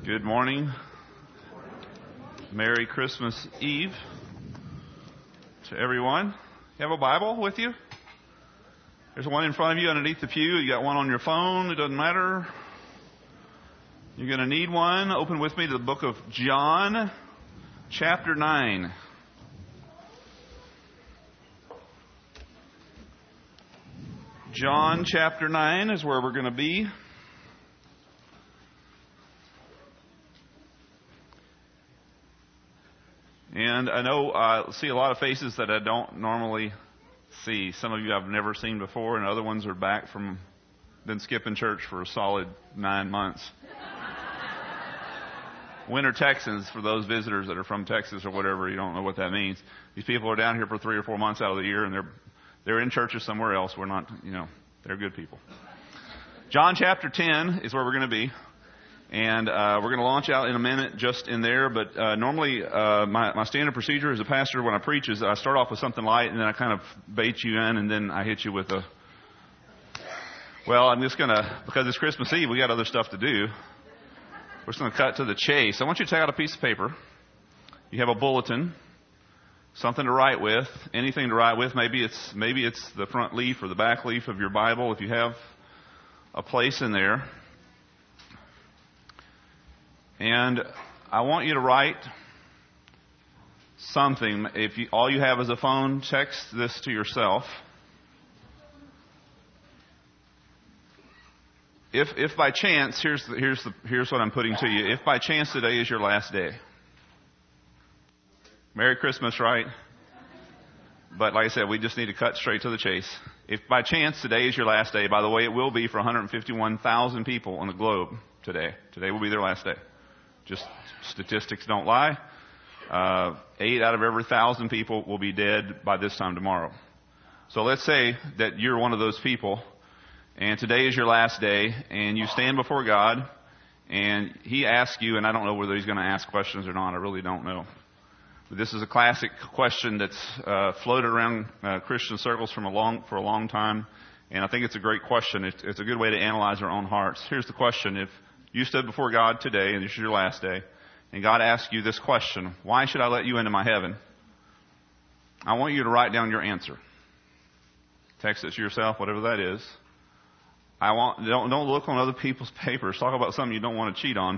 Good morning. Merry Christmas Eve to everyone. You have a Bible with you? There's one in front of you underneath the pew. You got one on your phone. It doesn't matter. You're going to need one. Open with me to the book of John, chapter 9. John chapter 9 is where we're going to be. And I know I see a lot of faces that I don't normally see. Some of you I've never seen before, and other ones are back from, been skipping church for a solid 9 months. Winter Texans, for those visitors that are from Texas or whatever, you don't know what that means. These people are down here for 3 or 4 months out of the year, and they're in churches somewhere else. We're not, they're good people. John chapter 10 is where we're going to be. And we're going to launch out in a minute just in there. But normally my standard procedure as a pastor when I preach is I start off with something light and then I kind of bait you in and then I hit you with I'm just going to, because it's Christmas Eve, we got other stuff to do. We're just going to cut to the chase. I want you to take out a piece of paper. You have a bulletin, something to write with, anything to write with. Maybe it's the front leaf or the back leaf of your Bible if you have a place in there. And I want you to write something. If all you have is a phone, text this to yourself. If by chance, here's what I'm putting to you. If by chance today is your last day. Merry Christmas, right? But like I said, we just need to cut straight to the chase. If by chance today is your last day, by the way, it will be for 151,000 people on the globe today. Today will be their last day. Just statistics don't lie. 8 out of every 1,000 people will be dead by this time tomorrow. So let's say that you're one of those people, and today is your last day, and you stand before God, and He asks you, and I don't know whether He's going to ask questions or not. I really don't know. But this is a classic question that's floated around Christian circles for a long time, and I think it's a great question. It's a good way to analyze our own hearts. Here's the question: if you stood before God today, and this is your last day, and God asked you this question: why should I let you into my heaven? I want you to write down your answer. Text it to yourself, whatever that is. Don't look on other people's papers. Talk about something you don't want to cheat on.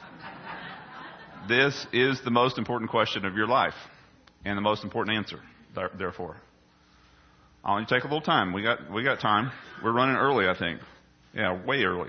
This is the most important question of your life, and the most important answer, therefore. I want you to take a little time. We got time. We're running early, I think. Yeah, way early.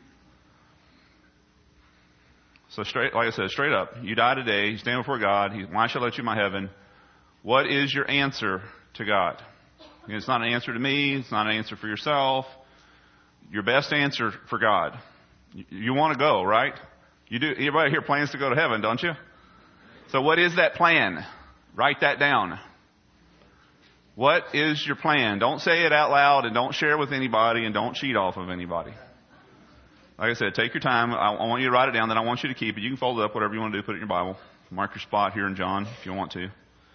So straight up, you die today, you stand before God, why should I let you in my heaven? What is your answer to God? It's not an answer to me, it's not an answer for yourself. Your best answer for God. You want to go, right? You do. Everybody here plans to go to heaven, don't you? So what is that plan? Write that down. What is your plan? Don't say it out loud and don't share it with anybody and don't cheat off of anybody. Like I said, take your time. I want you to write it down, then I want you to keep it. You can fold it up, whatever you want to do, put it in your Bible. Mark your spot here in John if you want to.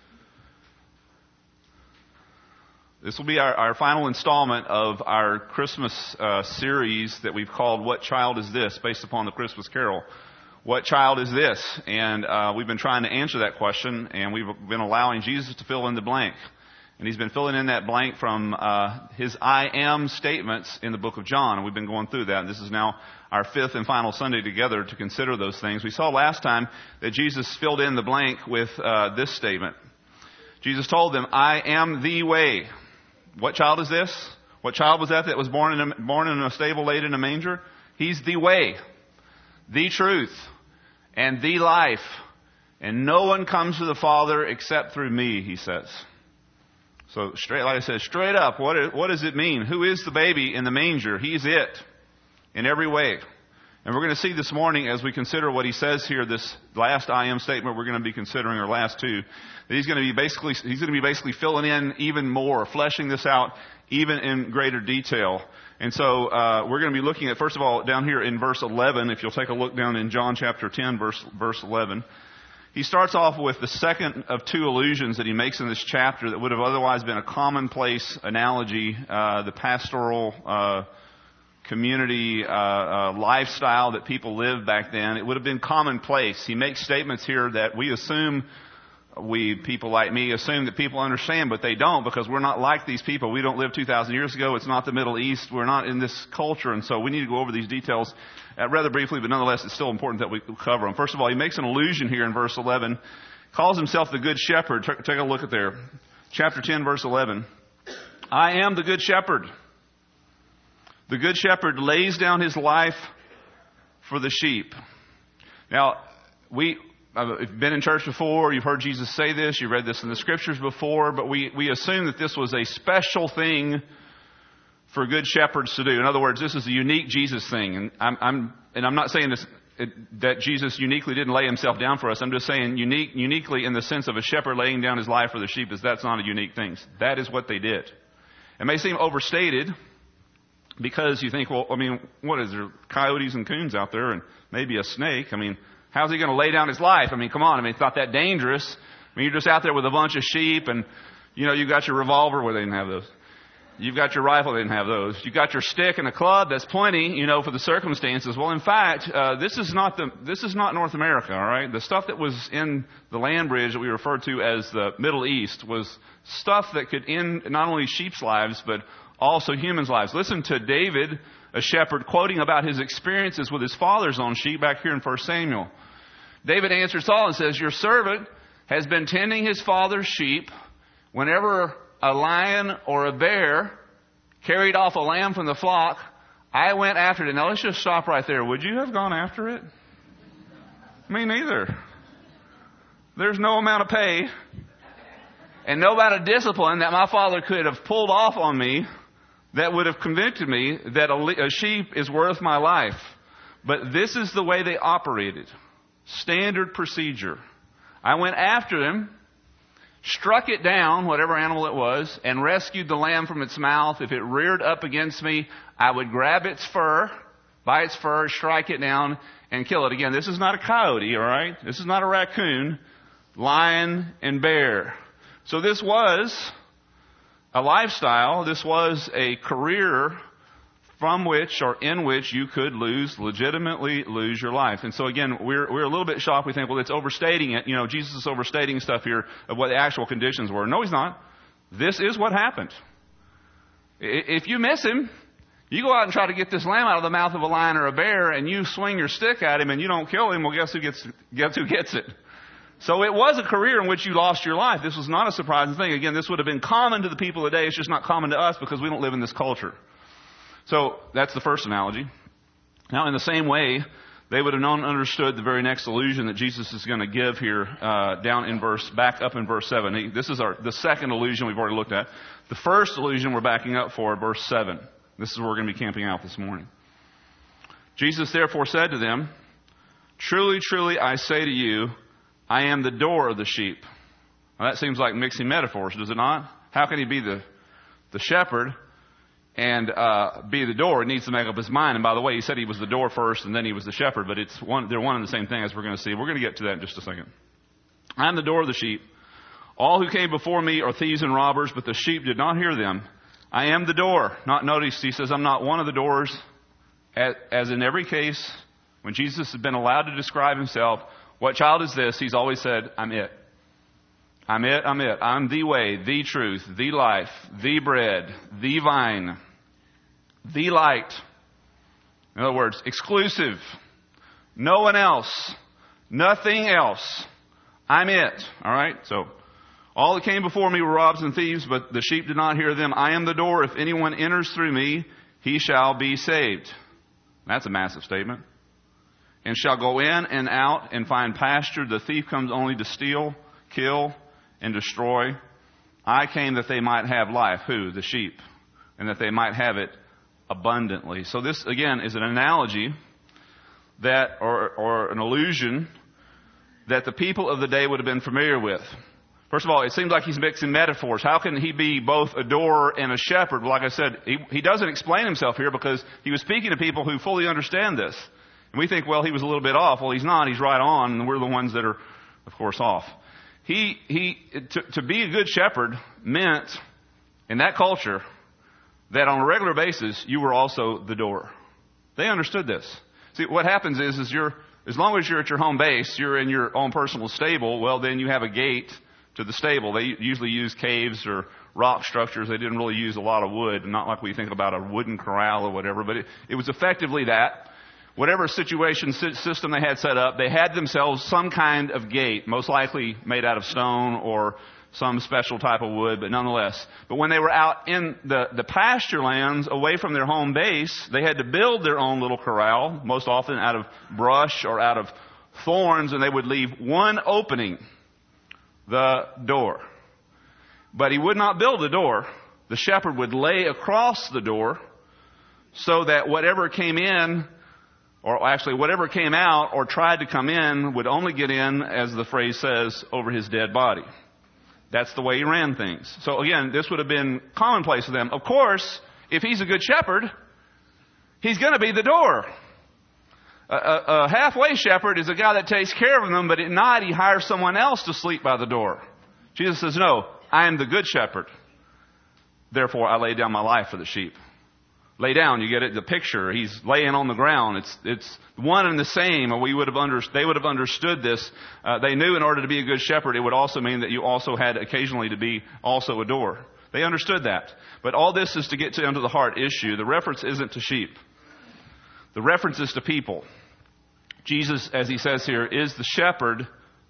This will be our final installment of our Christmas series that we've called What Child Is This? Based upon the Christmas Carol. What child is this? And we've been trying to answer that question, and we've been allowing Jesus to fill in the blank. And He's been filling in that blank from His I am statements in the book of John. And we've been going through that. And this is now our 5th and final Sunday together to consider those things. We saw last time that Jesus filled in the blank with this statement. Jesus told them, I am the way. What child is this? What child was that was born in a stable, laid in a manger? He's the way, the truth, and the life. And no one comes to the Father except through me, He says. So straight up, what does it mean? Who is the baby in the manger? He's it in every way. And we're going to see this morning as we consider what He says here, this last I am statement we're going to be considering, or last two, that He's going to be basically filling in even more, fleshing this out even in greater detail. And so we're going to be looking at, first of all, down here in verse 11, if you'll take a look down in John chapter 10, verse 11. He starts off with the second of two allusions that he makes in this chapter that would have otherwise been a commonplace analogy, the pastoral community lifestyle that people lived back then. It would have been commonplace. He makes statements here that people like me assume that people understand, but they don't, because we're not like these people. We don't live 2,000 years ago. It's not the Middle East. We're not in this culture, and so we need to go over these details rather briefly, but nonetheless it's still important that we cover them. First of all, he makes an allusion here in verse 11. Calls himself the Good Shepherd. Take a look at there. Chapter 10, verse 11. I am the Good Shepherd. The Good Shepherd lays down his life for the sheep. Now, if you've been in church before, you've heard Jesus say this, you've read this in the scriptures before, but we assume that this was a special thing for good shepherds to do. In other words, this is a unique Jesus thing. And I'm not saying this, that Jesus uniquely didn't lay himself down for us. I'm just saying uniquely in the sense of a shepherd laying down his life for the sheep, that's not a unique thing. That is what they did. It may seem overstated, because you think, well, I mean, what is there? Coyotes and coons out there and maybe a snake. I mean, how's he going to lay down his life? I mean, come on. I mean, it's not that dangerous. I mean, you're just out there with a bunch of sheep and, you've got your revolver. Well, they didn't have those. You've got your rifle. They didn't have those. You've got your stick and a club. That's plenty, for the circumstances. Well, in fact, this is not North America, all right? The stuff that was in the land bridge that we refer to as the Middle East was stuff that could end not only sheep's lives, but also humans' lives. Listen to David, a shepherd, quoting about his experiences with his father's own sheep back here in 1 Samuel. David answers Saul and says, your servant has been tending his father's sheep. Whenever a lion or a bear carried off a lamb from the flock, I went after it. Now let's just stop right there. Would you have gone after it? Me neither. There's no amount of pay and no amount of discipline that my father could have pulled off on me that would have convicted me that a sheep is worth my life. But this is the way they operated. Standard procedure. I went after them, struck it down, whatever animal it was, and rescued the lamb from its mouth. If it reared up against me, I would grab its fur, by its fur, strike it down, and kill it. Again, this is not a coyote, all right? This is not a raccoon, lion, and bear. So this was a lifestyle. This was a career from which or in which you could legitimately lose your life. And so again, we're a little bit shocked. We think, well, it's overstating it. Jesus is overstating stuff here of what the actual conditions were. No, he's not. This is what happened. If you miss him, you go out and try to get this lamb out of the mouth of a lion or a bear, and you swing your stick at him and you don't kill him, well, guess who gets it? So it was a career in which you lost your life. This was not a surprising thing. Again, this would have been common to the people today. It's just not common to us because we don't live in this culture. So that's the first analogy. Now, in the same way, they would have known and understood the very next allusion that Jesus is going to give here back up in verse 7. This is the second allusion we've already looked at. The first allusion we're backing up for, verse 7. This is where we're going to be camping out this morning. Jesus therefore said to them, truly, truly, I say to you, I am the door of the sheep. Now, that seems like mixing metaphors, does it not? How can he be the shepherd and be the door? It needs to make up his mind. And by the way, he said he was the door first and then he was the shepherd, but they're one and the same thing, as we're going to see. We're going to get to that in just a second. I am the door of the sheep. All who came before me are thieves and robbers, but the sheep did not hear them. I am the door. Notice he says I'm not one of the doors. As in every case, when Jesus has been allowed to describe himself, what child is this? He's always said, I'm it. I'm it. I'm the way, the truth, the life, the bread, the vine, the light. In other words, exclusive. No one else. Nothing else. I'm it. All right? So, all that came before me were robbers and thieves, but the sheep did not hear them. I am the door. If anyone enters through me, he shall be saved. That's a massive statement. And shall go in and out and find pasture. The thief comes only to steal, kill, and destroy. I came that they might have life. Who? The sheep. And that they might have it abundantly. So this, again, is an analogy that, or an allusion that the people of the day would have been familiar with. First of all, it seems like he's mixing metaphors. How can he be both a door and a shepherd? Well, like I said, he doesn't explain himself here because he was speaking to people who fully understand this. And we think, well, he was a little bit off. Well, he's not. He's right on, and we're the ones that are, of course, off. To be a good shepherd meant, in that culture, that on a regular basis, you were also the door. They understood this. See, what happens is as long as you're at your home base, you're in your own personal stable, well, then you have a gate to the stable. They usually use caves or rock structures. They didn't really use a lot of wood, not like we think about a wooden corral or whatever, but it was effectively that. Whatever system they had set up, they had themselves some kind of gate, most likely made out of stone or some special type of wood, but nonetheless. But when they were out in the pasture lands away from their home base, they had to build their own little corral, most often out of brush or out of thorns, and they would leave one opening, the door. But he would not build a door. The shepherd would lay across the door so that whatever came in, or actually whatever came out or tried to come in, would only get in, as the phrase says, over his dead body. That's the way he ran things. So again, this would have been commonplace to them. Of course, if he's a good shepherd, he's going to be the door. A halfway shepherd is a guy that takes care of them, but at night he hires someone else to sleep by the door. Jesus says, no, I am the good shepherd. Therefore, I lay down my life for the sheep. Lay down, you get it, the picture. He's laying on the ground. It's one and the same. They would have understood this. They knew in order to be a good shepherd, it would also mean that you also had occasionally to be also a door. They understood that. But all this is to get to under the heart issue. The reference isn't to sheep. The reference is to people. Jesus, as he says here, is the shepherd,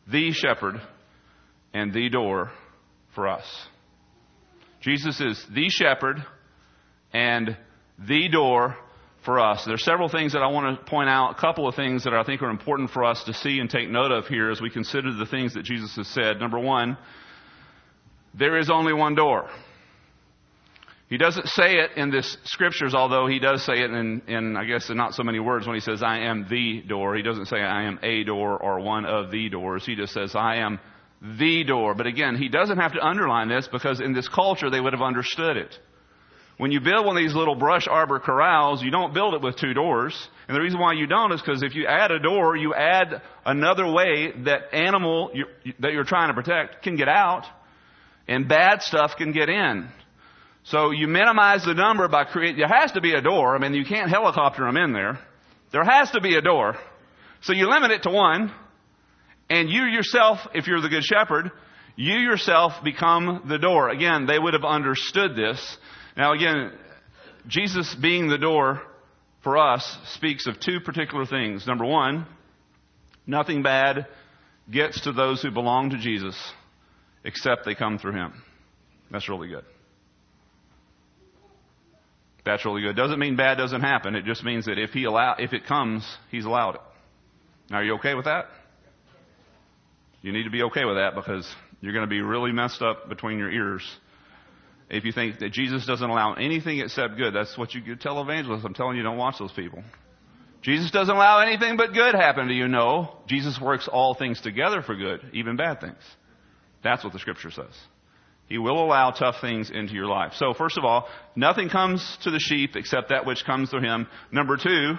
and the door for us. Jesus is the shepherd and the door for us. There are several things that I want to point out, a couple of things that I think are important for us to see and take note of here as we consider the things that Jesus has said. Number one, there is only one door. He doesn't say it in this scriptures, although he does say it in I guess, in not so many words when he says, I am the door. He doesn't say, I am a door or one of the doors. He just says, I am the door. But again, he doesn't have to underline this because in this culture they would have understood it. When you build one of these little brush arbor corrals, you don't build it with two doors. And the reason why you don't is because if you add a door, you add another way that animal that you're trying to protect can get out and bad stuff can get in. So you minimize the number by creating, there has to be a door. I mean, you can't helicopter them in there. There has to be a door. So you limit it to one. And you yourself, if you're the good shepherd, you yourself become the door. Again, they would have understood this. Now again, Jesus being the door for us speaks of two particular things. Number one, nothing bad gets to those who belong to Jesus except they come through Him. That's really good. That's really good. Doesn't mean bad doesn't happen. It just means that if it comes, He's allowed it. Now, are you okay with that? You need to be okay with that because you're going to be really messed up between your ears if you think that Jesus doesn't allow anything except good. That's what you tell evangelists. I'm telling you, don't watch those people. Jesus doesn't allow anything but good happen to you. No, Jesus works all things together for good, even bad things. That's what the Scripture says. He will allow tough things into your life. So, first of all, nothing comes to the sheep except that which comes through Him. Number two,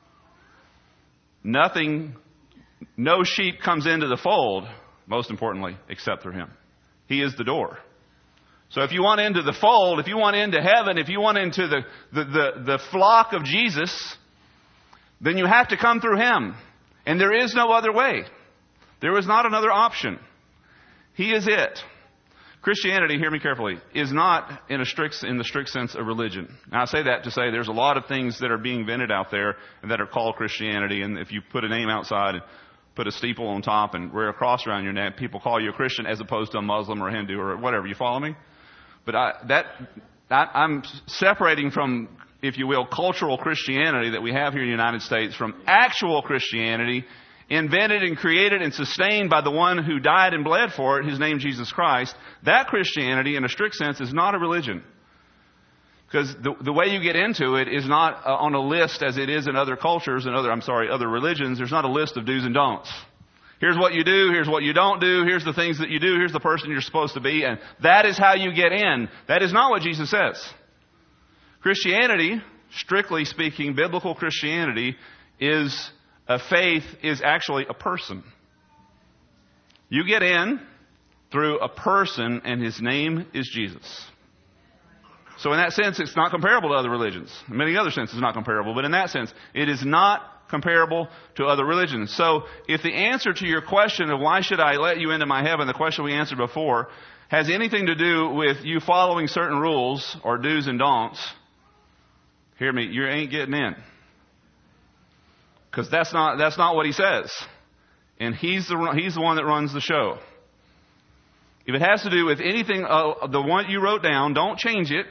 no sheep comes into the fold, most importantly, except through Him. He is the door. So if you want into the fold, if you want into heaven, if you want into the flock of Jesus, then you have to come through Him. And there is no other way. There is not another option. He is it. Christianity, hear me carefully, is not in the strict sense a religion. Now I say that to say there's a lot of things that are being invented out there and that are called Christianity. And if you put a name outside and put a steeple on top and wear a cross around your neck, people call you a Christian as opposed to a Muslim or a Hindu or whatever. You follow me? But I'm separating from, if you will, cultural Christianity that we have here in the United States from actual Christianity invented and created and sustained by the one who died and bled for it, His name Jesus Christ. That Christianity, in a strict sense, is not a religion. Because the way you get into it is not on a list as it is in other cultures and other religions. There's not a list of do's and don'ts. Here's what you do, here's what you don't do, here's the things that you do, here's the person you're supposed to be, and that is how you get in. That is not what Jesus says. Christianity, strictly speaking, biblical Christianity, is actually a person. You get in through a person, and His name is Jesus. So in that sense, it's not comparable to other religions. In many other senses, it's not comparable. But in that sense, it is not comparable to other religions. So if the answer to your question of why should I let you into my heaven, the question we answered before, has anything to do with you following certain rules or do's and don'ts, hear me, you ain't getting in. Because that's not what he says. And he's the one that runs the show. If it has to do with anything, the one you wrote down, don't change it.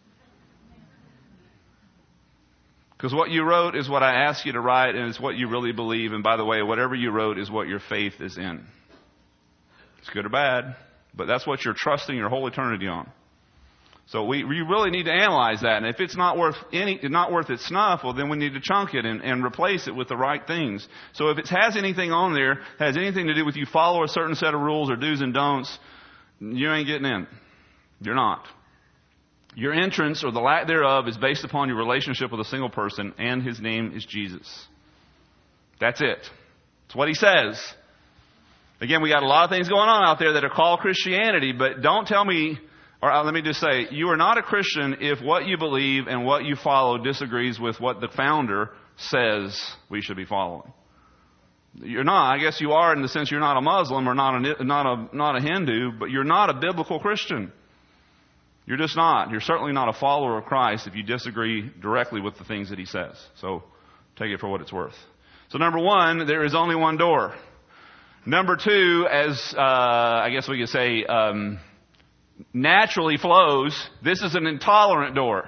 Because what you wrote is what I asked you to write, and it's what you really believe. And by the way, whatever you wrote is what your faith is in. It's good or bad, but that's what you're trusting your whole eternity on. So we really need to analyze that. And if it's not worth its snuff, well, then we need to chunk it and replace it with the right things. So if it has anything on there, has anything to do with you follow a certain set of rules or do's and don'ts, you ain't getting in. You're not. Your entrance, or the lack thereof, is based upon your relationship with a single person, and his name is Jesus. That's it. That's what he says. Again, we got a lot of things going on out there that are called Christianity, but don't tell me, or let me just say, you are not a Christian if what you believe and what you follow disagrees with what the founder says we should be following. You're not. I guess you are in the sense you're not a Muslim or not a Hindu, but you're not a biblical Christian. You're just not. You're certainly not a follower of Christ if you disagree directly with the things that he says. So take it for what it's worth. So number one, there is only one door. Number two, as I guess we could say, naturally flows, this is an intolerant door.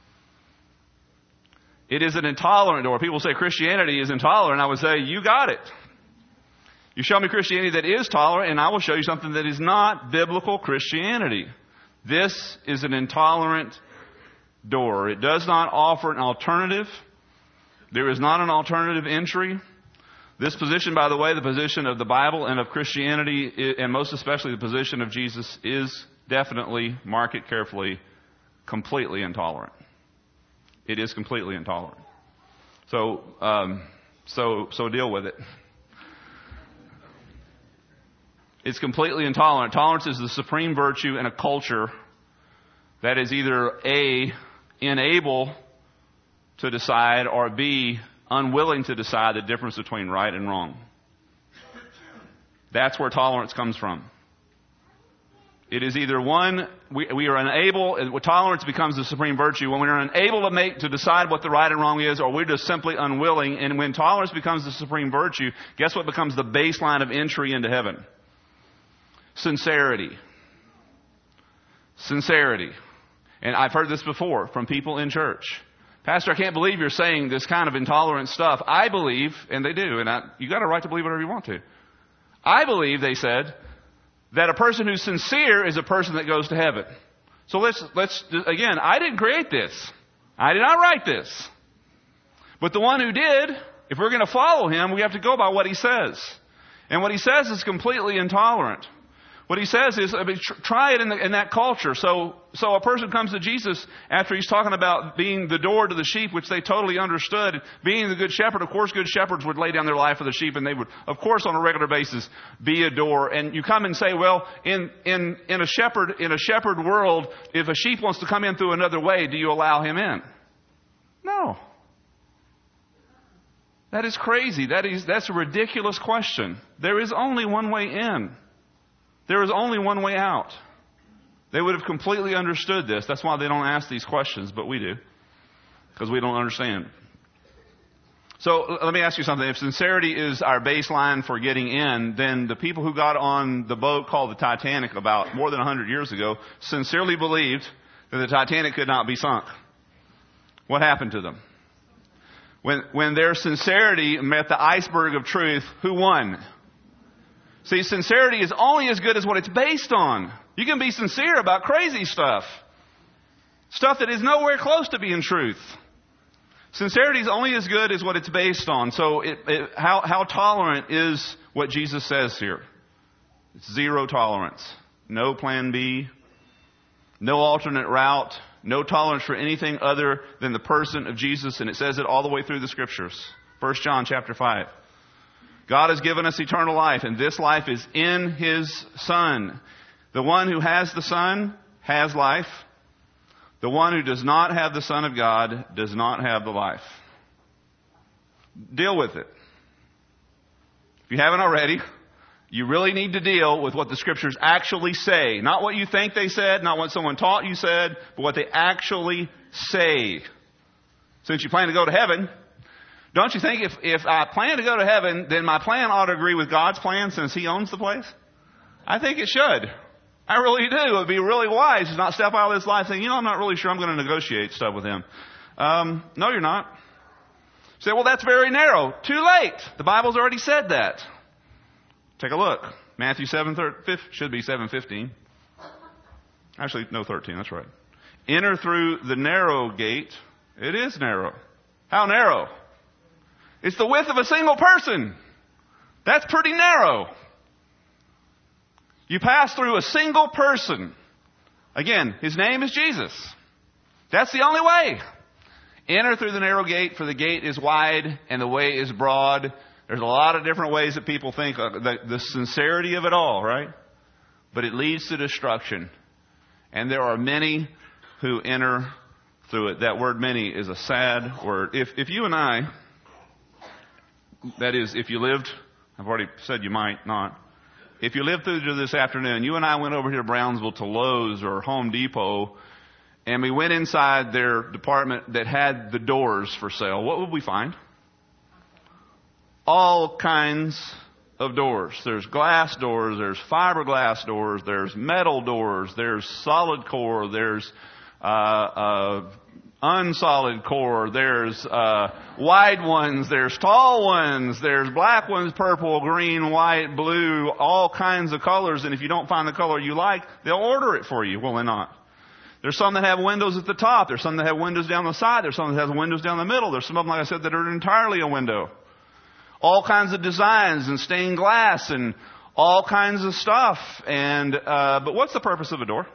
It is an intolerant door. People say Christianity is intolerant. I would say, you got it. You show me Christianity that is tolerant, and I will show you something that is not biblical Christianity. This is an intolerant door. It does not offer an alternative. There is not an alternative entry. This position, by the way, the position of the Bible and of Christianity, and most especially the position of Jesus, is definitely, mark it carefully, completely intolerant. It is completely intolerant. So deal with it. It's completely intolerant. Tolerance is the supreme virtue in a culture that is either A, unable to decide, or B, unwilling to decide the difference between right and wrong. That's where tolerance comes from. It is either one, we are unable, tolerance becomes the supreme virtue when we are unable to decide what the right and wrong is, or we're just simply unwilling. And when tolerance becomes the supreme virtue, guess what becomes the baseline of entry into heaven? Sincerity. Sincerity. And I've heard this before from people in church. Pastor, I can't believe you're saying this kind of intolerant stuff. I believe, and they do, and you got a right to believe whatever you want to. I believe, they said, that a person who's sincere is a person that goes to heaven. So let's again, I didn't create this. I did not write this. But the one who did, if we're going to follow him, we have to go by what he says. And what he says is completely intolerant. What he says is, try it in that culture. So a person comes to Jesus after he's talking about being the door to the sheep, which they totally understood. Being the good shepherd, of course, good shepherds would lay down their life for the sheep, and they would, of course, on a regular basis, be a door. And you come and say, well, in a shepherd world, if a sheep wants to come in through another way, do you allow him in? No. That is crazy. That's a ridiculous question. There is only one way in. There is only one way out. They would have completely understood this. That's why they don't ask these questions, but we do. Because we don't understand. So let me ask you something. If sincerity is our baseline for getting in, then the people who got on the boat called the Titanic about more than 100 years ago sincerely believed that the Titanic could not be sunk. What happened to them? When their sincerity met the iceberg of truth, who won? See, sincerity is only as good as what it's based on. You can be sincere about crazy stuff. Stuff that is nowhere close to being truth. Sincerity is only as good as what it's based on. So how tolerant is what Jesus says here? It's zero tolerance. No plan B. No alternate route. No tolerance for anything other than the person of Jesus. And it says it all the way through the Scriptures. 1 John chapter 5. God has given us eternal life, and this life is in His Son. The one who has the Son has life. The one who does not have the Son of God does not have the life. Deal with it. If you haven't already, you really need to deal with what the Scriptures actually say. Not what you think they said, not what someone taught you said, but what they actually say. Since you plan to go to heaven, don't you think if I plan to go to heaven, then my plan ought to agree with God's plan since He owns the place? I think it should. I really do. It would be really wise to not step out of this life saying, I'm not really sure I'm going to negotiate stuff with Him. No, you're not. You say, well, that's very narrow. Too late. The Bible's already said that. Take a look. Matthew 7:15 should be 7:15. Actually, no, 13. That's right. Enter through the narrow gate. It is narrow. How narrow? It's the width of a single person. That's pretty narrow. You pass through a single person. Again, His name is Jesus. That's the only way. Enter through the narrow gate, for the gate is wide and the way is broad. There's a lot of different ways that people think the sincerity of it all, right? But it leads to destruction. And there are many who enter through it. That word many is a sad word. If you and I, that is, if you lived, I've already said you might not. If you lived through this afternoon, you and I went over here to Brownsville to Lowe's or Home Depot, and we went inside their department that had the doors for sale. What would we find? All kinds of doors. There's glass doors, there's fiberglass doors, there's metal doors, there's solid core, there's unsolid core, there's wide ones, there's tall ones, there's black ones, purple, green, white, blue, all kinds of colors. And if you don't find the color you like, they'll order it for you, will they not? There's some that have windows at the top. There's some that have windows down the side. There's some that have windows down the middle. There's some of them, like I said, that are entirely a window. All kinds of designs and stained glass and all kinds of stuff. But what's the purpose of a door?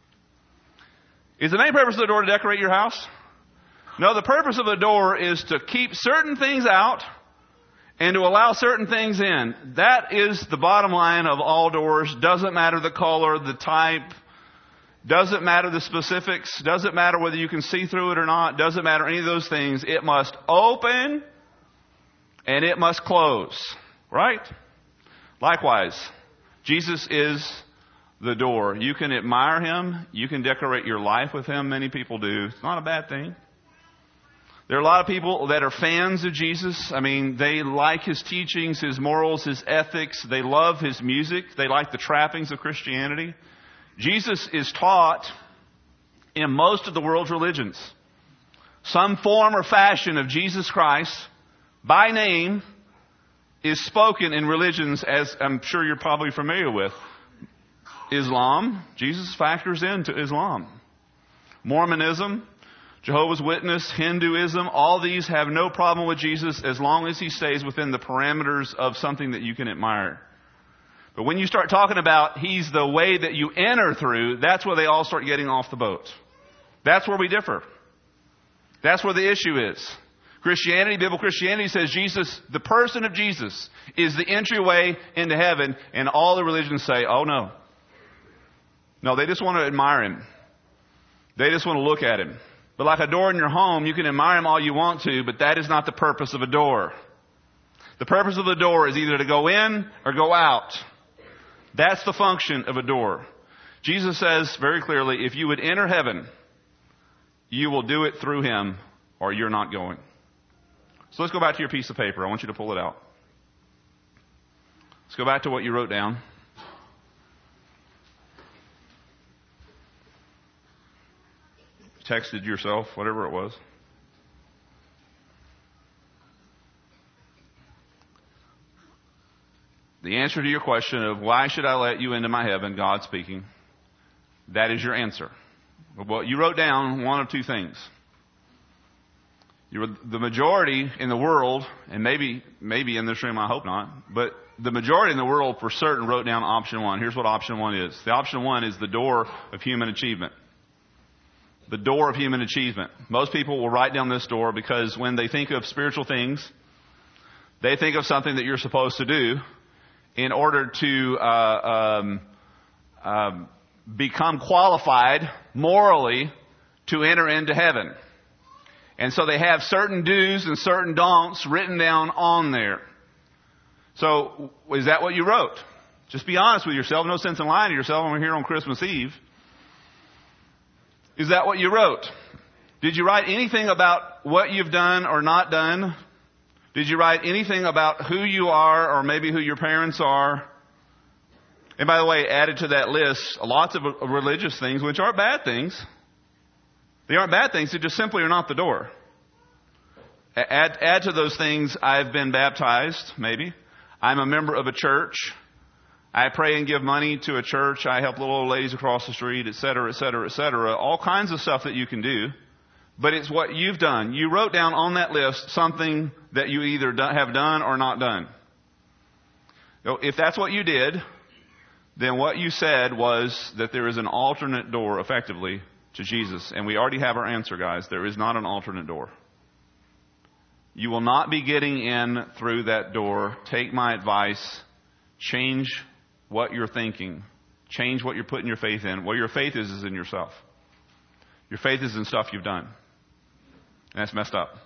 Is the main purpose of the door to decorate your house? No, the purpose of the door is to keep certain things out and to allow certain things in. That is the bottom line of all doors. Doesn't matter the color, the type. Doesn't matter the specifics. Doesn't matter whether you can see through it or not. Doesn't matter any of those things. It must open and it must close. Right? Likewise, Jesus is the door. You can admire Him. You can decorate your life with Him. Many people do. It's not a bad thing. There are a lot of people that are fans of Jesus. I mean, they like His teachings, His morals, His ethics. They love His music. They like the trappings of Christianity. Jesus is taught in most of the world's religions. Some form or fashion of Jesus Christ, by name, is spoken in religions, as I'm sure you're probably familiar with. Islam, Jesus factors into Islam. Mormonism, Jehovah's Witness, Hinduism, all these have no problem with Jesus as long as He stays within the parameters of something that you can admire. But when you start talking about He's the way that you enter through, that's where they all start getting off the boat. That's where we differ. That's where the issue is. Christianity, biblical Christianity says Jesus, the person of Jesus, is the entryway into heaven, and all the religions say, oh no. No, they just want to admire Him. They just want to look at Him. But like a door in your home, you can admire Him all you want to, but that is not the purpose of a door. The purpose of the door is either to go in or go out. That's the function of a door. Jesus says very clearly, if you would enter heaven, you will do it through Him or you're not going. So let's go back to your piece of paper. I want you to pull it out. Let's go back to what you wrote down. Texted yourself, whatever it was. The answer to your question of why should I let you into my heaven, God speaking, that is your answer. Well, you wrote down one of two things. The majority in the world, and maybe in this room, I hope not, but the majority in the world for certain wrote down option one. Here's what option one is. The option one is the door of human achievement. The door of human achievement. Most people will write down this door because when they think of spiritual things, they think of something that you're supposed to do in order to become qualified morally to enter into heaven. And so they have certain do's and certain don'ts written down on there. So, is that what you wrote? Just be honest with yourself. No sense in lying to yourself when we're here on Christmas Eve. Is that what you wrote? Did you write anything about what you've done or not done? Did you write anything about who you are or maybe who your parents are? And by the way, added to that list, lots of religious things, which aren't bad things. They aren't bad things. They just simply are not the door. Add to those things, I've been baptized, maybe. I'm a member of a church. I pray and give money to a church. I help little old ladies across the street, et cetera, et cetera, et cetera. All kinds of stuff that you can do. But it's what you've done. You wrote down on that list something that you either have done or not done. If that's what you did, then what you said was that there is an alternate door, effectively, to Jesus. And we already have our answer, guys. There is not an alternate door. You will not be getting in through that door. Take my advice. Change what you're thinking. Change what you're putting your faith in. What your faith is in yourself. Your faith is in stuff you've done. And that's messed up.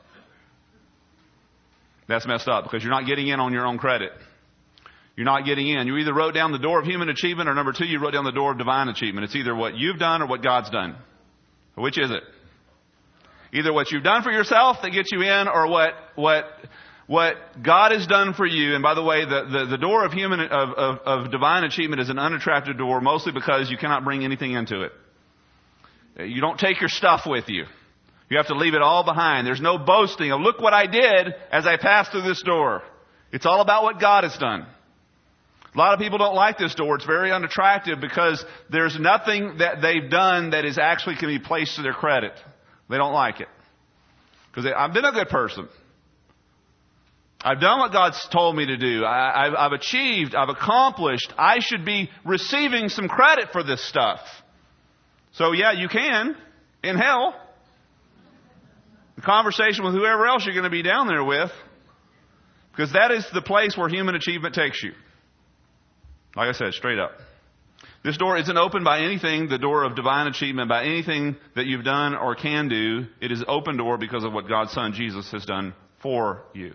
That's messed up because you're not getting in on your own credit. You're not getting in. You either wrote down the door of human achievement or number two, you wrote down the door of divine achievement. It's either what you've done or what God's done. Which is it? Either what you've done for yourself that gets you in or what God has done for you. And by the way, the door of of divine achievement is an unattractive door mostly because you cannot bring anything into it. You don't take your stuff with you. You have to leave it all behind. There's no boasting of, look what I did as I passed through this door. It's all about what God has done. A lot of people don't like this door. It's very unattractive because there's nothing that they've done that is actually can be placed to their credit. They don't like it. Because I've been a good person. I've done what God's told me to do. I've achieved. I've accomplished. I should be receiving some credit for this stuff. So yeah, you can. In hell. The conversation with whoever else you're going to be down there with. Because that is the place where human achievement takes you. Like I said, straight up. This door isn't opened by anything, the door of divine achievement, by anything that you've done or can do. It is an open door because of what God's Son Jesus has done for you.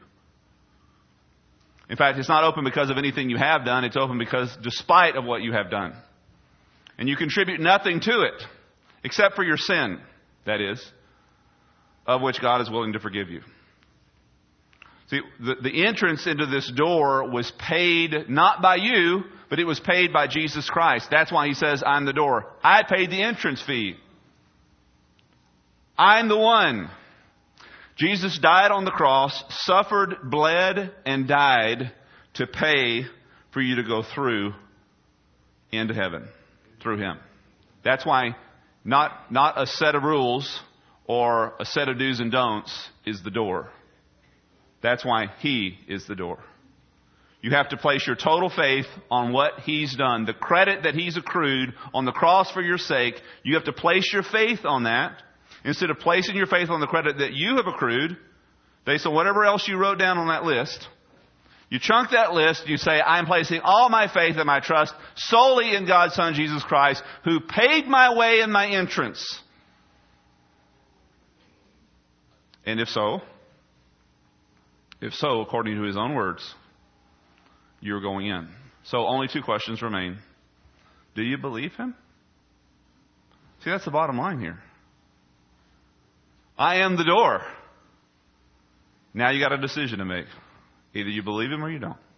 In fact, it's not open because of anything you have done. It's open because despite of what you have done. And you contribute nothing to it except for your sin, that is, of which God is willing to forgive you. See, the entrance into this door was paid not by you, but it was paid by Jesus Christ. That's why he says, I'm the door. I paid the entrance fee. I'm the one. Jesus died on the cross, suffered, bled, and died to pay for you to go through into heaven through him. That's why not a set of rules or a set of do's and don'ts is the door. That's why he is the door. You have to place your total faith on what he's done. The credit that he's accrued on the cross for your sake, you have to place your faith on that instead of placing your faith on the credit that you have accrued based on whatever else you wrote down on that list. You chunk that list and you say, I'm placing all my faith and my trust solely in God's Son, Jesus Christ, who paid my way and my entrance. And if so, according to his own words, you're going in. So only two questions remain. Do you believe him? See, that's the bottom line here. I am the door. Now you got a decision to make. Either you believe him or you don't.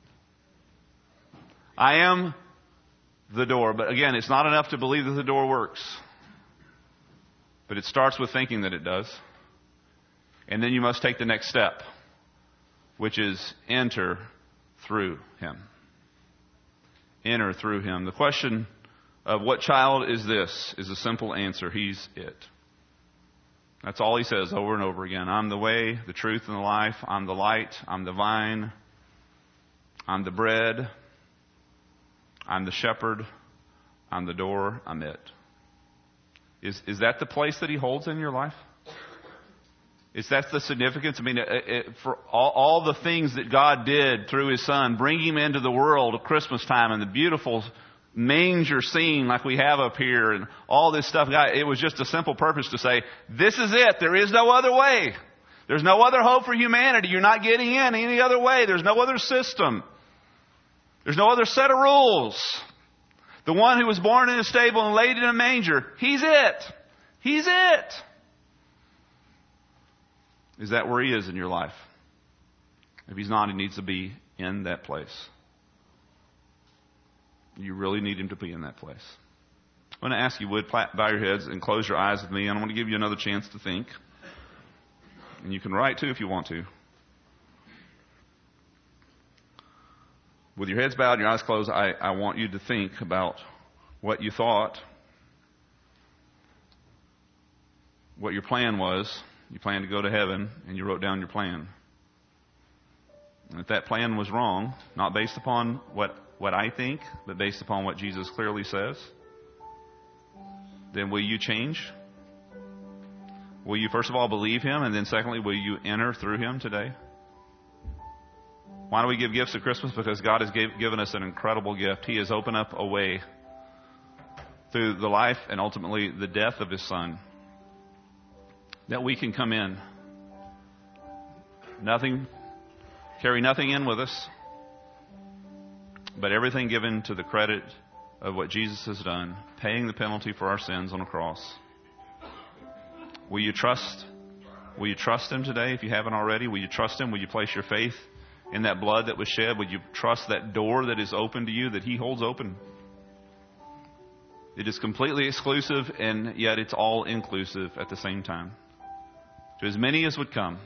I am the door. But again, it's not enough to believe that the door works. But it starts with thinking that it does. And then you must take the next step, which is enter through him. Enter through him. The question of what child is this is a simple answer. He's it. That's all he says over and over again. I'm the way, the truth, and the life. I'm the light. I'm the vine. I'm the bread. I'm the shepherd. I'm the door. I'm it. Is that the place that he holds in your life? Is that the significance? I mean, for all the things that God did through his Son, bring him into the world at Christmas time and the beautiful manger scene like we have up here and all this stuff. God, it was just a simple purpose to say, this is it. There is no other way. There's no other hope for humanity. You're not getting in any other way. There's no other system. There's no other set of rules. The one who was born in a stable and laid in a manger, He's it. He's it. Is that where He is in your life? If He's not, He needs to be in that place. You really need Him to be in that place. I'm going to ask you, bow your heads and close your eyes with me, and I'm going to give you another chance to think. And you can write too if you want to. With your heads bowed and your eyes closed, I want you to think about what you thought, what your plan was. You planned to go to heaven, and you wrote down your plan. And if that plan was wrong, not based upon what I think, but based upon what Jesus clearly says, then will you change? Will you first of all believe Him, and then secondly, will you enter through Him today? Why do we give gifts at Christmas? Because God has given us an incredible gift. He has opened up a way through the life and ultimately the death of His Son that we can come in. Carry nothing in with us, but everything given to the credit of what Jesus has done, paying the penalty for our sins on a cross. Will you trust Him today if you haven't already? Will you trust Him? Will you place your faith in that blood that was shed? Will you trust that door that is open to you, that He holds open? It is completely exclusive, and yet it's all inclusive at the same time. To as many as would come,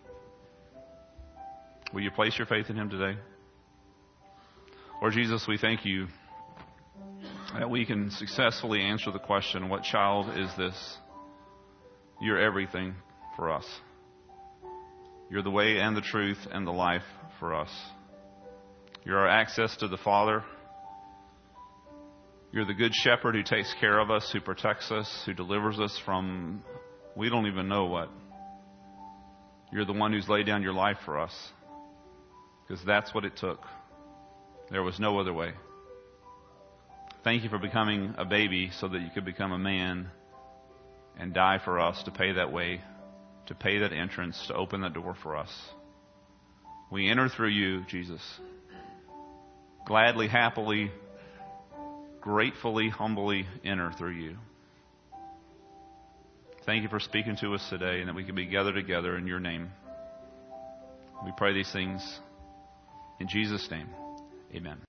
will you place your faith in Him today? Lord Jesus, we thank You that we can successfully answer the question, what child is this? You're everything for us. You're the way and the truth and the life for us. You're our access to the Father. You're the good shepherd who takes care of us, who protects us, who delivers us from we don't even know what. You're the one who's laid down your life for us, because that's what it took. There was no other way. Thank You for becoming a baby so that You could become a man and die for us, to pay that way, to pay that entrance, to open that door for us. We enter through You, Jesus. Gladly, happily, gratefully, humbly enter through You. Thank You for speaking to us today, and that we can be gathered together in Your name. We pray these things in Jesus' name. Amen.